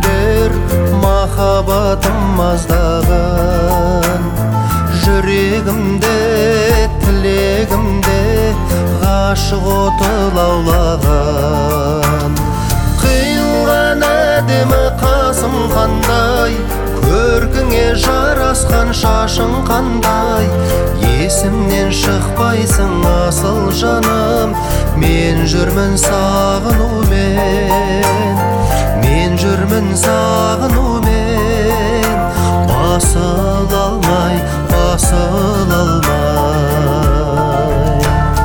күндер махаббатым маздаған, жүрегімде тілегімде ғашық оты лаулаған. Қиылған әдемі қасым қандай, көркіңе жарасқан шашың қандай, есімнен шықпайсың асыл жаным. Мен жүрмін сағынумен, мен жүрмін сағынумен, басыла алмай, басыла алмай.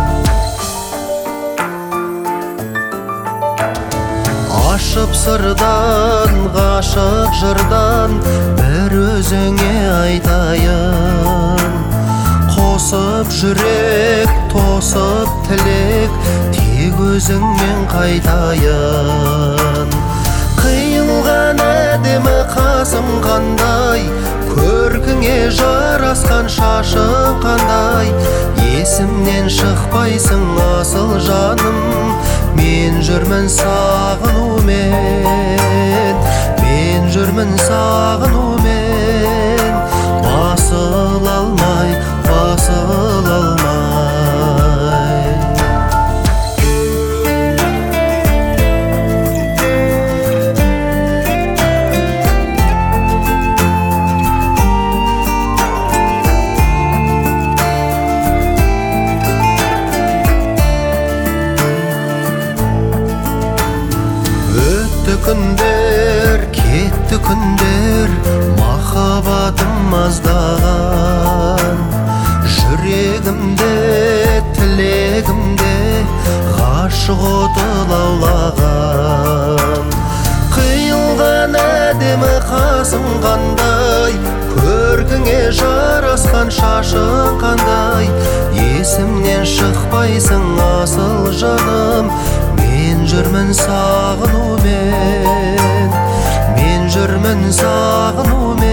Ашып сырдан, ғашық жырдан бір өзіңе айтайын. Қосып жүрек, тосып тілек, тек өзіңмен қайтайын. Қиылған әдемі қасым қандай, көркіңе жарасқан шашың қандай, есімнен шықпайсың асыл жаным. Мен жүрмін сағынумен, мен жүрмін сағынумен, басыла алмай, басыла алмай. Өтті күндер, кетті күндер, махаббатым маздаған, жүрегімде тілегімде ғашық оты лаулаған. Қиылған әдемі қасым қандай, көркіңе жарасқан шашың қандай, есімнен шықпайсың асыл жаным. Мен жүрмін сағынумен, мен жүрмін сағынумен.